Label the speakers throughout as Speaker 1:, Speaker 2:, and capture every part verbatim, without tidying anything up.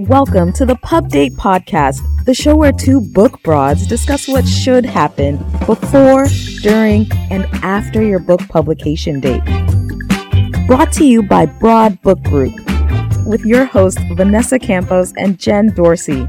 Speaker 1: Welcome to the Pub Date Podcast, the show where two book broads discuss what should happen before, during, and after your book publication date. Brought to you by Broad Book Group, with your hosts Vanessa Campos and Jen Dorsey.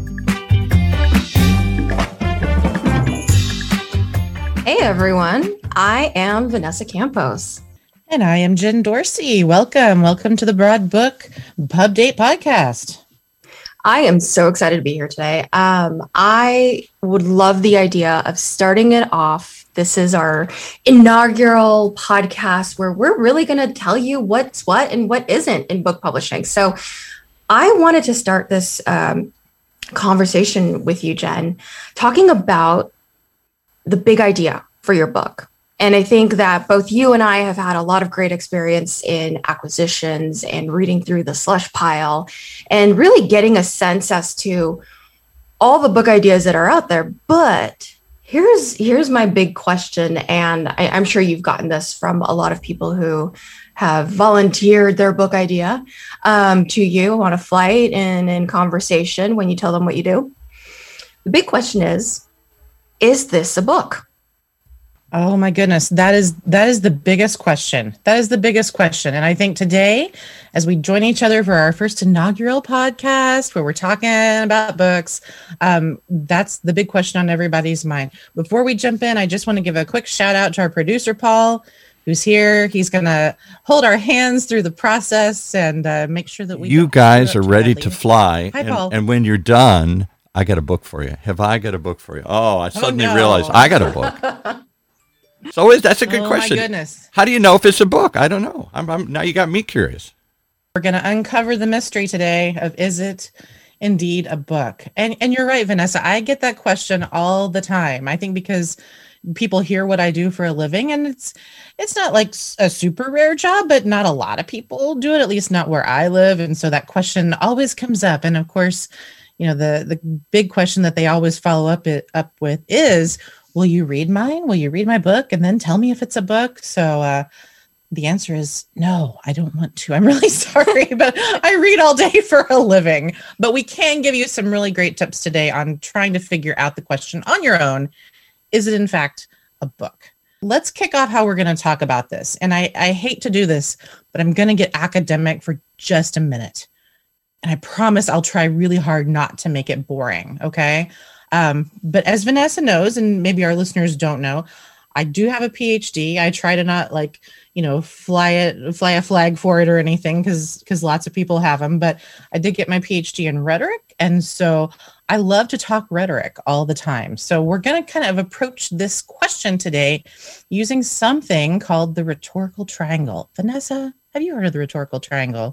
Speaker 2: Hey everyone, I am Vanessa Campos.
Speaker 3: And I am Jen Dorsey. Welcome. Welcome to the Broad Book Pub Date Podcast.
Speaker 2: I am so excited to be here today. Um, I would love the idea of starting it off. This is our inaugural podcast where we're really going to tell you what's what and what isn't in book publishing. So I wanted to start this um, conversation with you, Jen, talking about the big idea for your book. And I think that both you and I have had a lot of great experience in acquisitions and reading through the slush pile and really getting a sense as to all the book ideas that are out there. But here's here's my big question. And I, I'm sure you've gotten this from a lot of people who have volunteered their book idea um, to you on a flight and in conversation when you tell them what you do. The big question is, is this a book?
Speaker 3: Oh my goodness. That is, that is the biggest question. That is the biggest question. And I think today, as we join each other for our first inaugural podcast where we're talking about books, um, that's the big question on everybody's mind. Before we jump in, I just want to give a quick shout out to our producer, Paul, who's here. He's going to hold our hands through the process and uh, make sure that we...
Speaker 4: You guys are ready to fly.
Speaker 3: Hi,
Speaker 4: and,
Speaker 3: Paul.
Speaker 4: And when you're done, I got a book for you. Have I got a book for you? Oh, I suddenly
Speaker 3: oh, no.
Speaker 4: realized I got a book. So is that's a good
Speaker 3: oh,
Speaker 4: question.
Speaker 3: My goodness.
Speaker 4: How do you know if it's a book? I don't know. I'm, I'm now you got me curious.
Speaker 3: We're going to uncover the mystery today of is it indeed a book? And and you're right, Vanessa. I get that question all the time. I think because people hear what I do for a living, and it's it's not like a super rare job, but not a lot of people do it, at least not where I live. And so that question always comes up. And of course, you know, the the big question that they always follow up it up with is, will you read mine? Will you read my book and then tell me if it's a book? So uh, the answer is no, I don't want to. I'm really sorry, but I read all day for a living. But we can give you some really great tips today on trying to figure out the question on your own. Is it in fact a book? Let's kick off how we're going to talk about this. And I, I hate to do this, but I'm going to get academic for just a minute. And I promise I'll try really hard not to make it boring, okay? Um, but as Vanessa knows, and maybe our listeners don't know, I do have a P H D. I try to not like, you know, fly it, fly a flag for it or anything because because lots of people have them. But I did get my P H D in rhetoric. And so I love to talk rhetoric all the time. So we're going to kind of approach this question today using something called the rhetorical triangle. Vanessa, have you heard of the rhetorical triangle?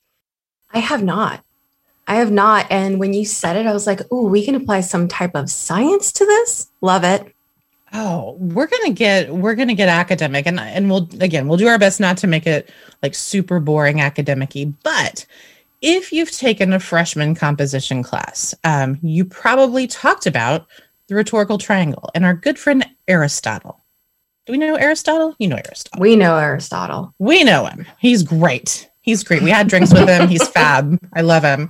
Speaker 2: I have not. I have not. And when you said it, I was like, oh, we can apply some type of science to this. Love it.
Speaker 3: Oh, we're going to get, we're going to get academic and, and we'll, again, we'll do our best not to make it like super boring academic-y, but if you've taken a freshman composition class, um, you probably talked about the rhetorical triangle and our good friend Aristotle. Do we know Aristotle? You know Aristotle.
Speaker 2: We know Aristotle.
Speaker 3: We know him. He's great. He's great. We had drinks with him. He's fab. I love him.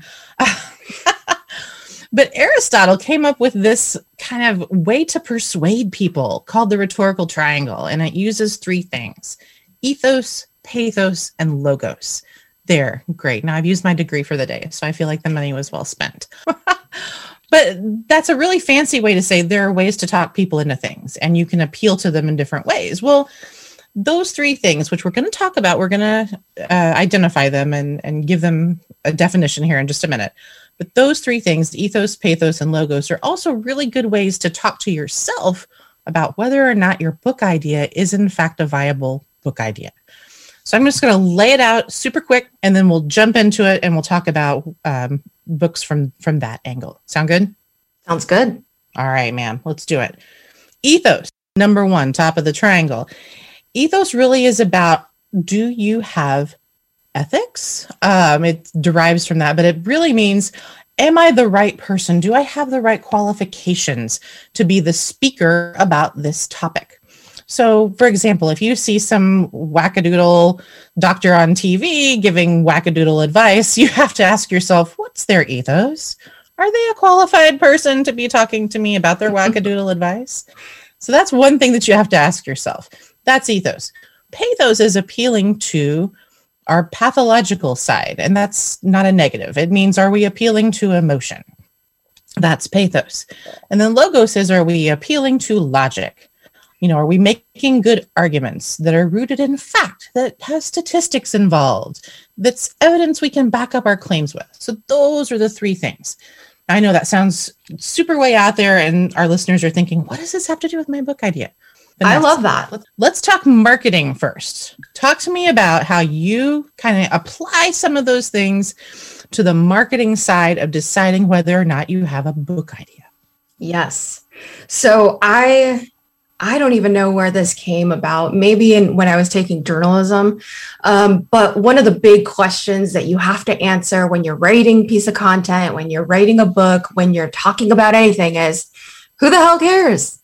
Speaker 3: But Aristotle came up with this kind of way to persuade people called the rhetorical triangle. And it uses three things: ethos, pathos, and logos. There. Great. Now I've used my degree for the day, so I feel like the money was well spent. But that's a really fancy way to say there are ways to talk people into things and you can appeal to them in different ways. Well, those three things, which we're going to talk about, we're going to uh, identify them and, and give them a definition here in just a minute. But those three things, ethos, pathos, and logos, are also really good ways to talk to yourself about whether or not your book idea is in fact a viable book idea. So I'm just going to lay it out super quick, and then we'll jump into it and we'll talk about um, books from, from that angle. Sound good?
Speaker 2: Sounds good.
Speaker 3: All right, ma'am. Let's do it. Ethos, number one, top of the triangle. Ethos really is about, do you have ethics? Um, it derives from that, but it really means, am I the right person? Do I have the right qualifications to be the speaker about this topic? So, for example, if you see some wackadoodle doctor on T V giving wackadoodle advice, you have to ask yourself, what's their ethos? Are they a qualified person to be talking to me about their wackadoodle advice? So that's one thing that you have to ask yourself. That's ethos. Pathos is appealing to our pathological side, and that's not a negative. It means, are we appealing to emotion? That's pathos. And then logos is, are we appealing to logic? You know, are we making good arguments that are rooted in fact, that has statistics involved, that's evidence we can back up our claims with? So those are the three things. I know that sounds super way out there, and our listeners are thinking, what does this have to do with my book idea?
Speaker 2: I love that.
Speaker 3: Let's talk marketing first. Talk to me about how you kind of apply some of those things to the marketing side of deciding whether or not you have a book idea.
Speaker 2: Yes. So I I don't even know where this came about, maybe in when I was taking journalism. Um, but one of the big questions that you have to answer when you're writing a piece of content, when you're writing a book, when you're talking about anything is, who the hell cares?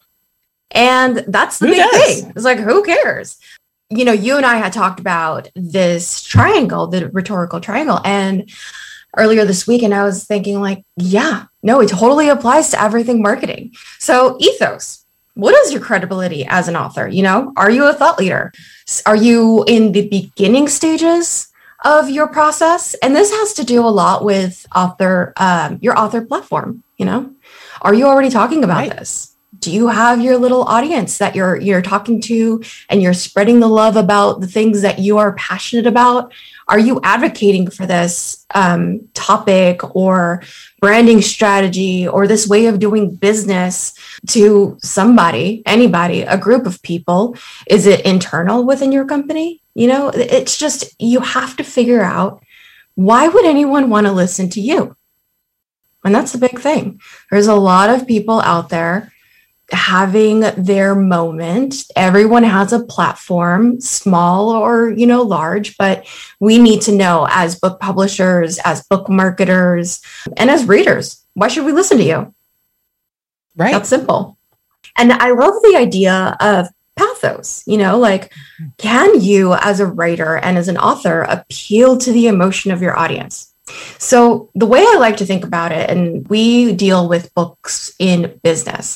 Speaker 2: And that's the
Speaker 3: Who
Speaker 2: big
Speaker 3: does?
Speaker 2: thing. It's like, who cares? You know, you and I had talked about this triangle, the rhetorical triangle. And earlier this week, and I was thinking like, yeah, no, it totally applies to everything marketing. So ethos. What is your credibility as an author? You know, are you a thought leader? Are you in the beginning stages of your process? And this has to do a lot with author, um, your author platform. You know, are you already talking about
Speaker 3: Right.
Speaker 2: this? Do you have your little audience that you're you're talking to, and you're spreading the love about the things that you are passionate about? Are you advocating for this um, topic or branding strategy or this way of doing business to somebody, anybody, a group of people? Is it internal within your company? You know, it's just, you have to figure out, why would anyone want to listen to you? And that's the big thing. There's a lot of people out there having their moment. Everyone has a platform, small or, you know, large, but we need to know, as book publishers, as book marketers, and as readers, why should we listen to you?
Speaker 3: Right.
Speaker 2: That's simple. And I love the idea of pathos, you know, like, can you as a writer and as an author appeal to the emotion of your audience? So the way I like to think about it, and we deal with books in business.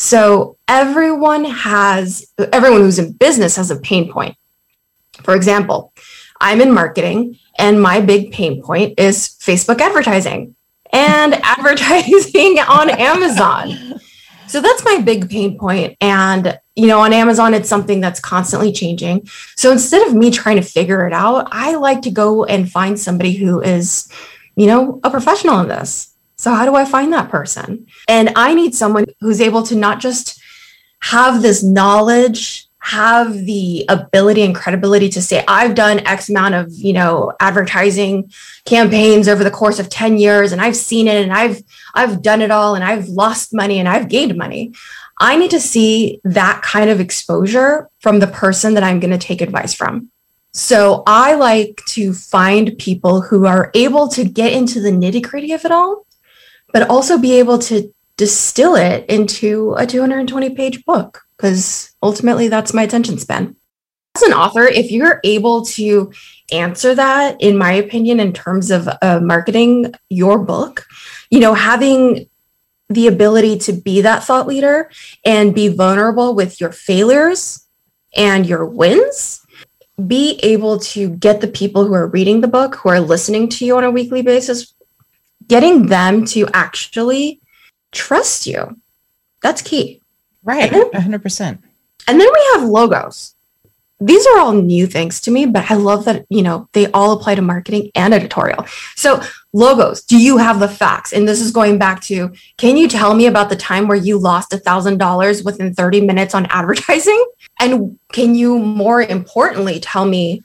Speaker 2: So everyone has, everyone who's in business has a pain point. For example, I'm in marketing, and my big pain point is Facebook advertising and advertising on Amazon. So that's my big pain point. And, you know, on Amazon, it's something that's constantly changing. So instead of me trying to figure it out, I like to go and find somebody who is, you know, a professional in this. So how do I find that person? And I need someone who's able to not just have this knowledge, have the ability and credibility to say, I've done X amount of, you know, advertising campaigns over the course of ten years, and I've seen it, and I've, I've done it all, and I've lost money, and I've gained money. I need to see that kind of exposure from the person that I'm going to take advice from. So I like to find people who are able to get into the nitty-gritty of it all, but also be able to distill it into a two hundred twenty page book, because ultimately that's my attention span. As an author, if you're able to answer that, in my opinion, in terms of uh, marketing your book, you know, having the ability to be that thought leader and be vulnerable with your failures and your wins, be able to get the people who are reading the book, who are listening to you on a weekly basis, getting them to actually trust you. That's key.
Speaker 3: Right.
Speaker 2: And then,
Speaker 3: one hundred percent.
Speaker 2: and then we have logos. These are all new things to me, but I love that, you know, they all apply to marketing and editorial. So logos, do you have the facts? And this is going back to, can you tell me about the time where you lost a thousand dollars within thirty minutes on advertising? And can you, more importantly, tell me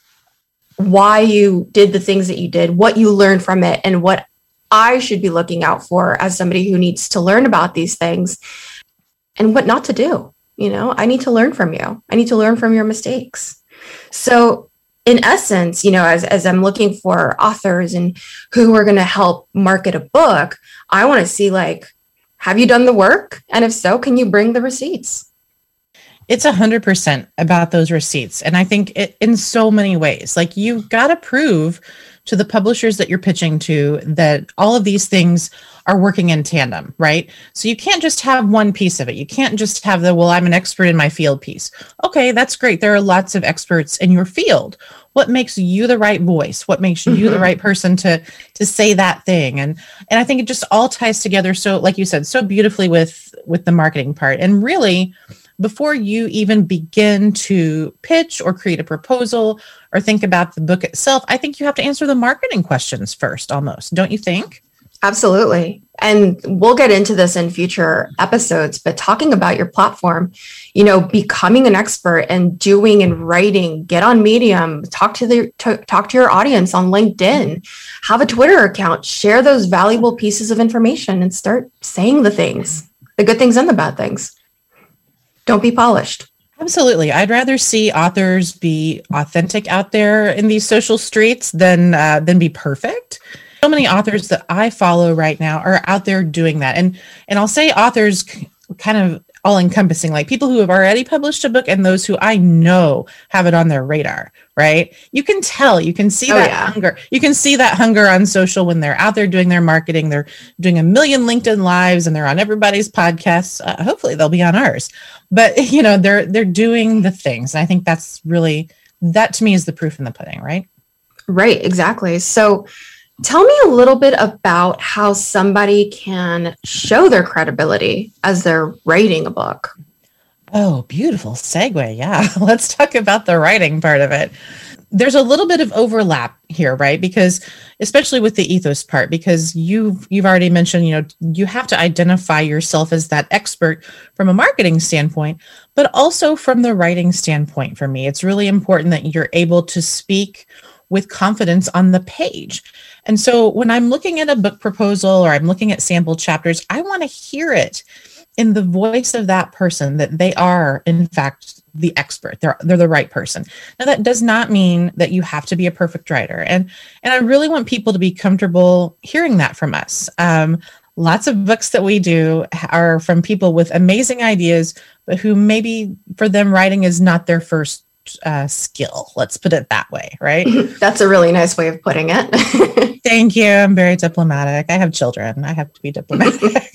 Speaker 2: why you did the things that you did, what you learned from it, and what I should be looking out for as somebody who needs to learn about these things, and what not to do? You know, I need to learn from you. I need to learn from your mistakes. So in essence, you know, as, as I'm looking for authors and who are going to help market a book, I want to see, like, have you done the work? And if so, can you bring the receipts?
Speaker 3: It's a hundred percent about those receipts. And I think it in so many ways, like you've got to prove to the publishers that you're pitching to that all of these things are working in tandem, right? So you can't just have one piece of it. You can't just have the, well, I'm an expert in my field piece. Okay, that's great. There are lots of experts in your field. What makes you the right voice? What makes you mm-hmm. the right person to to say that thing? And and I think it just all ties together. So like you said, so beautifully with with the marketing part. And really, before you even begin to pitch or create a proposal or think about the book itself, I think you have to answer the marketing questions first, almost. Don't you think?
Speaker 2: Absolutely. And we'll get into this in future episodes, but talking about your platform, you know, becoming an expert and doing and writing, get on Medium, talk to the to, talk to your audience on LinkedIn, have a Twitter account, share those valuable pieces of information and start saying the things, the good things and the bad things. Don't be polished.
Speaker 3: Absolutely. I'd rather see authors be authentic out there in these social streets than uh, than be perfect. So many authors that I follow right now are out there doing that. And and I'll say authors kind of all encompassing, like people who have already published a book and those who I know have it on their radar, right? You can tell, you can see
Speaker 2: oh,
Speaker 3: that
Speaker 2: yeah.
Speaker 3: hunger. You can see that hunger on social when they're out there doing their marketing. They're doing a million LinkedIn lives and they're on everybody's podcasts. Uh, hopefully they'll be on ours, but you know, they're, they're doing the things. And I think that's really, that to me is the proof in the pudding, right?
Speaker 2: Right. Exactly. So tell me a little bit about how somebody can show their credibility as they're writing a book.
Speaker 3: Oh, beautiful segue. Yeah. Let's talk about the writing part of it. There's a little bit of overlap here, right? Because especially with the ethos part, because you've, you've already mentioned, you know, you have to identify yourself as that expert from a marketing standpoint, but also from the writing standpoint. For me, it's really important that you're able to speak with confidence on the page. And so when I'm looking at a book proposal or I'm looking at sample chapters, I want to hear it in the voice of that person that they are, in fact, the expert. They're they're the right person. Now, that does not mean that you have to be a perfect writer. And, and I really want people to be comfortable hearing that from us. Um, lots of books that we do are from people with amazing ideas, but who maybe for them writing is not their first uh, skill. Let's put it that way, right?
Speaker 2: That's a really nice way of putting it.
Speaker 3: Thank you. I'm very diplomatic. I have children. I have to be diplomatic.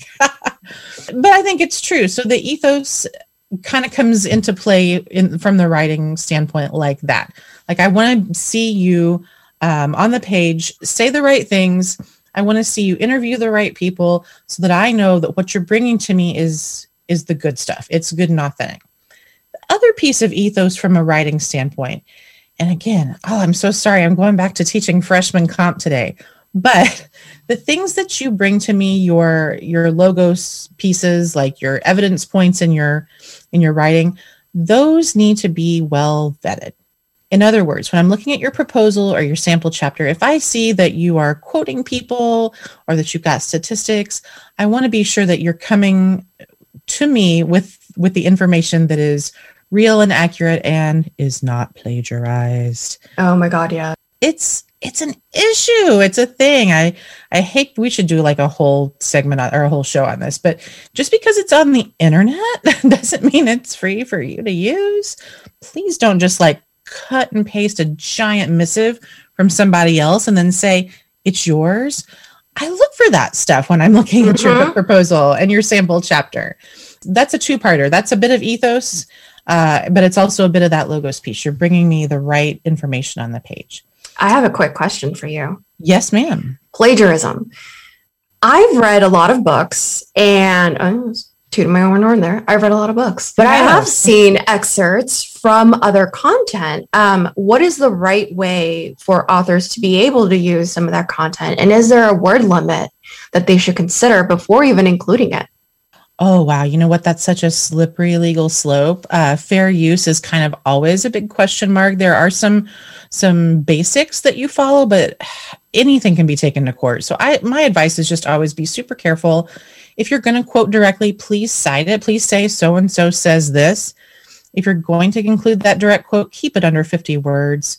Speaker 3: But I think it's true. So the ethos kind of comes into play in, from the writing standpoint like that. Like I want to see you um, on the page, say the right things. I want to see you interview the right people so that I know that what you're bringing to me is, is the good stuff. It's good and authentic. The other piece of ethos from a writing standpoint, and again, oh, I'm so sorry. I'm going back to teaching freshman comp today. But the things that you bring to me, your your logos pieces, like your evidence points in your in your writing, those need to be well vetted. In other words, when I'm looking at your proposal or your sample chapter, if I see that you are quoting people or that you've got statistics, I want to be sure that you're coming to me with with the information that is real and accurate and is not plagiarized.
Speaker 2: Oh my God, yeah.
Speaker 3: It's It's an issue. It's a thing. I, I hate, we should do like a whole segment on, or a whole show on this, but just because it's on the internet doesn't mean it's free for you to use. Please don't just like cut and paste a giant missive from somebody else and then say it's yours. I look for that stuff when I'm looking at mm-hmm. your book proposal and your sample chapter. That's a two-parter. That's a bit of ethos, uh, but it's also a bit of that logos piece. You're bringing me the right information on the page.
Speaker 2: I have a quick question for you.
Speaker 3: Yes, ma'am.
Speaker 2: Plagiarism. I've read a lot of books and oh, tooting my own horn there. I've read a lot of books, but yes. I have seen excerpts from other content. Um, what is the right way for authors to be able to use some of that content? And is there a word limit that they should consider before even including it?
Speaker 3: Oh, wow. You know what? That's such a slippery legal slope. Uh, fair use is kind of always a big question mark. There are some some basics that you follow, but anything can be taken to court. So I my advice is just always be super careful. If you're going to quote directly, please cite it. Please say so-and-so says this. If you're going to include that direct quote, keep it under fifty words.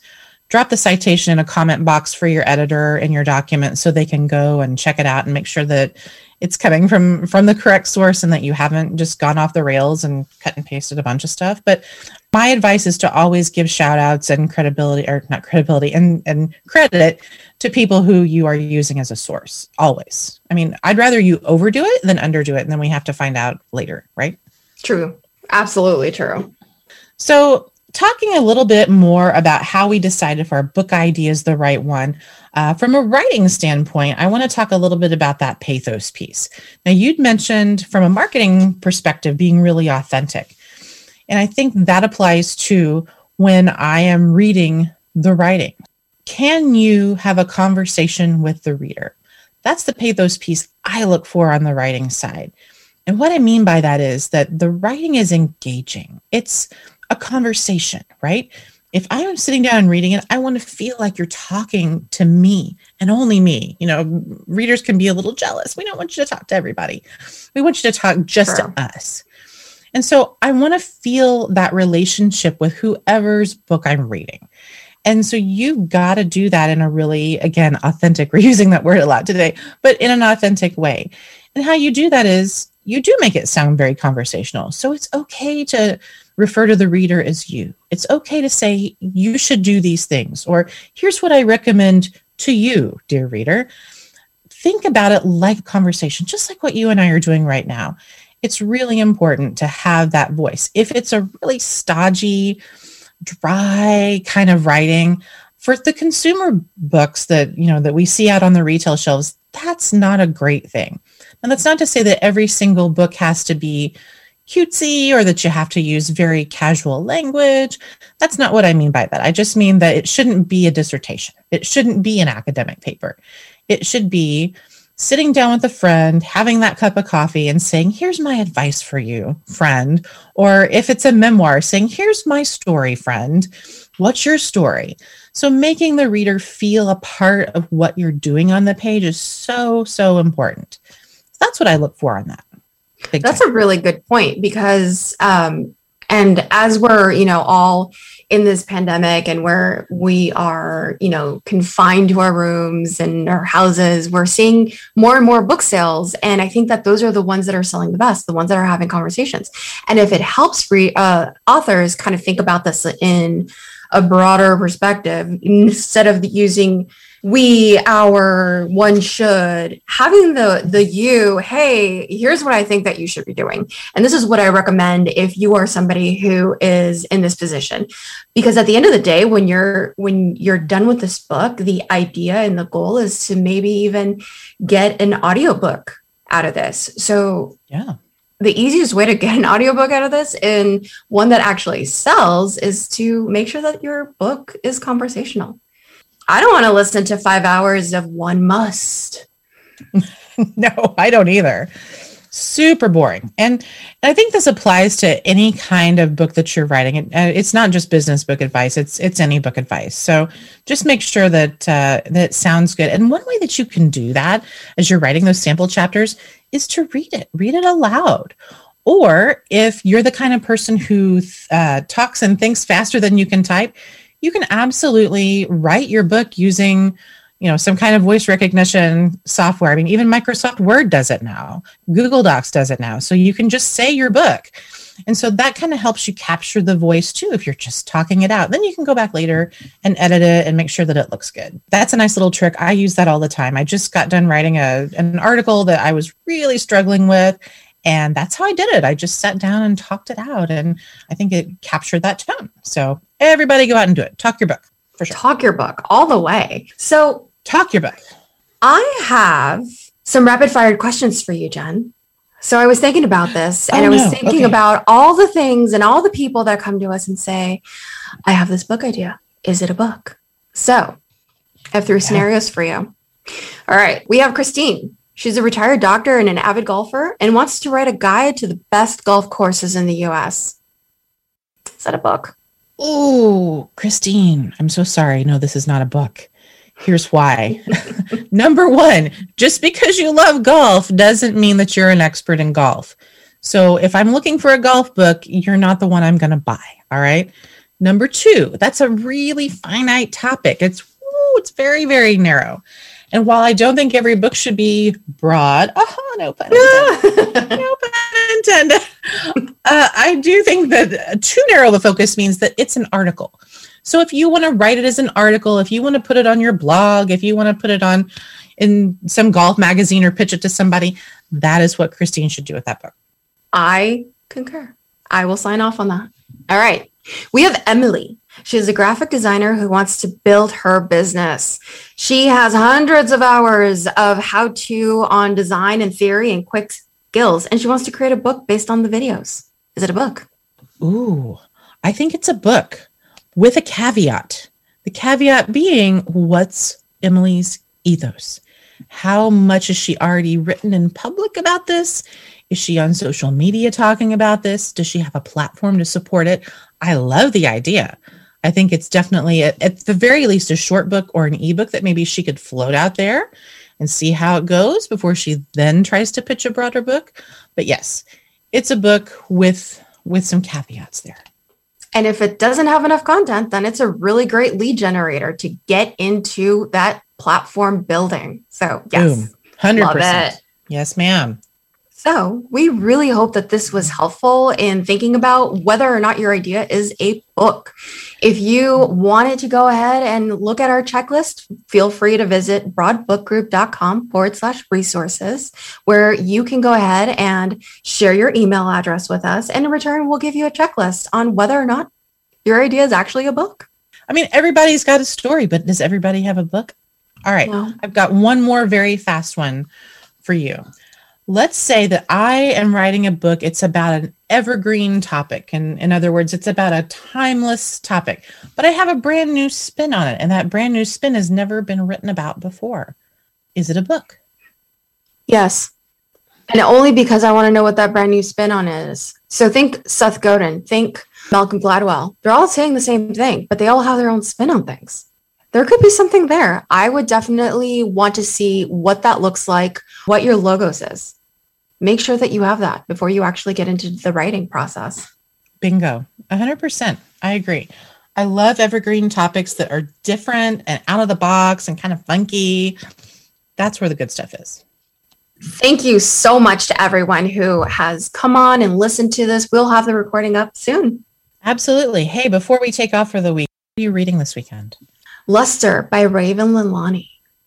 Speaker 3: drop the citation in a comment box for your editor in your document so they can go and check it out and make sure that it's coming from, from the correct source and that you haven't just gone off the rails and cut and pasted a bunch of stuff. But my advice is to always give shout outs and credibility, or not credibility, and, and credit to people who you are using as a source. Always. I mean, I'd rather you overdo it than underdo it, and then we have to find out later, right?
Speaker 2: True. Absolutely true.
Speaker 3: So talking a little bit more about how we decide if our book idea is the right one, uh, from a writing standpoint, I want to talk a little bit about that pathos piece. Now, you'd mentioned from a marketing perspective being really authentic. And I think that applies to when I am reading the writing. Can you have a conversation with the reader? That's the pathos piece I look for on the writing side. And what I mean by that is that the writing is engaging. It's a conversation, right? If I am sitting down and reading it, I want to feel like you're talking to me and only me. You know, readers can be a little jealous. We don't want you to talk to everybody. We want you to talk just
Speaker 2: Sure.
Speaker 3: to us. And so I want to feel that relationship with whoever's book I'm reading. And so you got to do that in a really, again, authentic, we're using that word a lot today, but in an authentic way. And how you do that is you do make it sound very conversational. So it's okay to refer to the reader as you. It's okay to say, you should do these things, or here's what I recommend to you, dear reader. Think about it like a conversation, just like what you and I are doing right now. It's really important to have that voice. If it's a really stodgy, dry kind of writing, for the consumer books that, you know, that we see out on the retail shelves, that's not a great thing. And that's not to say that every single book has to be cutesy or that you have to use very casual language. That's not what I mean by that. I just mean that it shouldn't be a dissertation. It shouldn't be an academic paper. It should be sitting down with a friend, having that cup of coffee and saying, here's my advice for you, friend. Or if it's a memoir, saying, here's my story, friend. What's your story? So making the reader feel a part of what you're doing on the page is so, so important. That's what I look for on that. Big
Speaker 2: That's
Speaker 3: time.
Speaker 2: a really good point because, um, and as we're, you know, all in this pandemic and where we are, you know, confined to our rooms and our houses, we're seeing more and more book sales. And I think that those are the ones that are selling the best, the ones that are having conversations. And if it helps re- uh, authors kind of think about this in a broader perspective, instead of using we, our, one should, having the the you, hey, here's what I think that you should be doing. And this is what I recommend if you are somebody who is in this position. Because at the end of the day, when you're when you're done with this book, the idea and the goal is to maybe even get an audiobook out of this. So
Speaker 3: Yeah.
Speaker 2: the easiest way to get an audiobook out of this, and one that actually sells, is to make sure that your book is conversational. I don't want to listen to five hours of one must.
Speaker 3: No, I don't either. Super boring. And I think this applies to any kind of book that you're writing. It, uh, it's not just business book advice. It's it's any book advice. So just make sure that uh, that it sounds good. And one way that you can do that as you're writing those sample chapters is to read it. Read it aloud. Or if you're the kind of person who uh, talks and thinks faster than you can type, you can absolutely write your book using, you know, some kind of voice recognition software. I mean, even Microsoft Word does it now. Google Docs does it now. So you can just say your book. And so that kind of helps you capture the voice too, if you're just talking it out. Then you can go back later and edit it and make sure that it looks good. That's a nice little trick. I use that all the time. I just got done writing a, an article that I was really struggling with. And that's how I did it. I just sat down and talked it out. And I think it captured that tone. So everybody go out and do it. Talk your book, for sure.
Speaker 2: Talk your book all the way. So
Speaker 3: Talk your book.
Speaker 2: I have some rapid fire questions for you, Jen. So I was thinking about this and
Speaker 3: Oh,
Speaker 2: I was
Speaker 3: no.
Speaker 2: thinking
Speaker 3: Okay.
Speaker 2: about all the things and all the people that come to us and say, I have this book idea. Is it a book? So I have three
Speaker 3: Yeah.
Speaker 2: scenarios for you. All right. We have Christine. She's a retired doctor and an avid golfer and wants to write a guide to the best golf courses in the U S. Is that a book?
Speaker 3: Oh, Christine, I'm so sorry. No, this is not a book. Here's why. Number one, just because you love golf doesn't mean that you're an expert in golf. So if I'm looking for a golf book, you're not the one I'm going to buy. All right. Number two, that's a really finite topic. It's ooh, it's very, very narrow. And while I don't think every book should be broad, oh, no pun intended, no pun intended, uh, I do think that too narrow of a focus means that it's an article. So if you want to write it as an article, if you want to put it on your blog, if you want to put it on in some golf magazine or pitch it to somebody, that is what Christine should do with that book.
Speaker 2: I concur. I will sign off on that. All right. We have Emily. She is a graphic designer who wants to build her business. She has hundreds of hours of how-to on design and theory and quick skills, and she wants to create a book based on the videos. Is it a book?
Speaker 3: Ooh, I think it's a book with a caveat. The caveat being, what's Emily's ethos? How much has she already written in public about this? Is she on social media talking about this? Does she have a platform to support it? I love the idea. I think it's definitely, at, at the very least, a short book or an ebook that maybe she could float out there and see how it goes before she then tries to pitch a broader book. But yes, it's a book with with some caveats there.
Speaker 2: And if it doesn't have enough content, then it's a really great lead generator to get into that platform building. So yes,
Speaker 3: Boom. one hundred percent.
Speaker 2: Love it.
Speaker 3: Yes, ma'am.
Speaker 2: So we really hope that this was helpful in thinking about whether or not your idea is a book. If you wanted to go ahead and look at our checklist, feel free to visit broadbookgroup.com forward slash resources, where you can go ahead and share your email address with us. And in return, we'll give you a checklist on whether or not your idea is actually a book.
Speaker 3: I mean, everybody's got a story, but does everybody have a book? All right.
Speaker 2: No.
Speaker 3: I've got one more very fast one for you. Let's say that I am writing a book. It's about an evergreen topic. And in other words, it's about a timeless topic, but I have a brand new spin on it. And that brand new spin has never been written about before. Is it a book?
Speaker 2: Yes. And only because I want to know what that brand new spin on is. So think Seth Godin, think Malcolm Gladwell. They're all saying the same thing, but they all have their own spin on things. There could be something there. I would definitely want to see what that looks like, what your logo says. Make sure that you have that before you actually get into the writing process.
Speaker 3: Bingo. one hundred percent. I agree. I love evergreen topics that are different and out of the box and kind of funky. That's where the good stuff is.
Speaker 2: Thank you so much to everyone who has come on and listened to this. We'll have the recording up soon.
Speaker 3: Absolutely. Hey, before we take off for the week, what are you reading this weekend?
Speaker 2: Luster by Raven Leilani.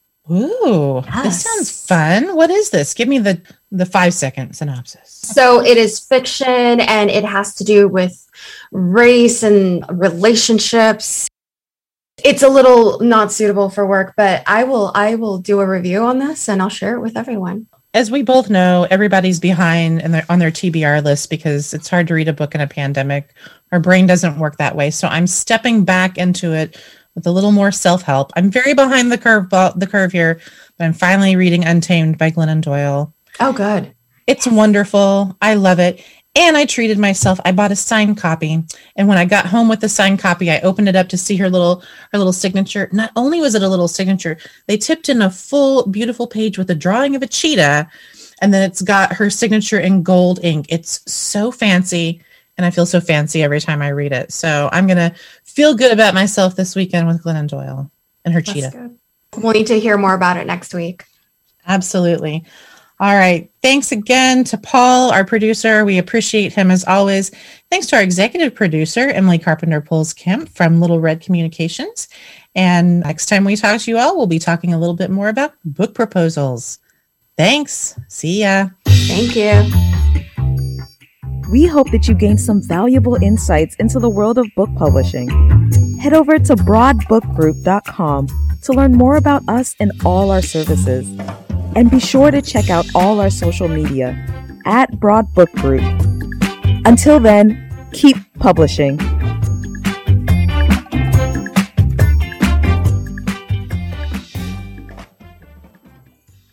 Speaker 3: Ooh,
Speaker 2: Yes.
Speaker 3: This sounds fun. What is this? Give me the, the five second synopsis.
Speaker 2: So it is fiction and it has to do with race and relationships. It's a little not suitable for work, but I will I will do a review on this and I'll share it with everyone.
Speaker 3: As we both know, everybody's behind and they're on their T B R list because it's hard to read a book in a pandemic. Our brain doesn't work that way. So I'm stepping back into it with a little more self-help. I'm very behind the curve, the curve here, but I'm finally reading Untamed by Glennon Doyle.
Speaker 2: Oh, good.
Speaker 3: It's wonderful. I love it. And I treated myself. I bought a signed copy. And when I got home with the signed copy, I opened it up to see her little her little signature. Not only was it a little signature, they tipped in a full, beautiful page with a drawing of a cheetah. And then it's got her signature in gold ink. It's so fancy. And I feel so fancy every time I read it. So I'm going to feel good about myself this weekend with Glennon Doyle and her
Speaker 2: That's
Speaker 3: cheetah.
Speaker 2: good. We'll need to hear more about it next week.
Speaker 3: Absolutely. All right. Thanks again to Paul, our producer. We appreciate him as always. Thanks to our executive producer, Emily Carpenter-Pulse-Kemp from Little Red Communications. And next time we talk to you all, we'll be talking a little bit more about book proposals. Thanks. See ya.
Speaker 2: Thank you.
Speaker 1: We hope that you gained some valuable insights into the world of book publishing. Head over to broad book group dot com to learn more about us and all our services. And be sure to check out all our social media at Broad Book Group. Until then, keep publishing.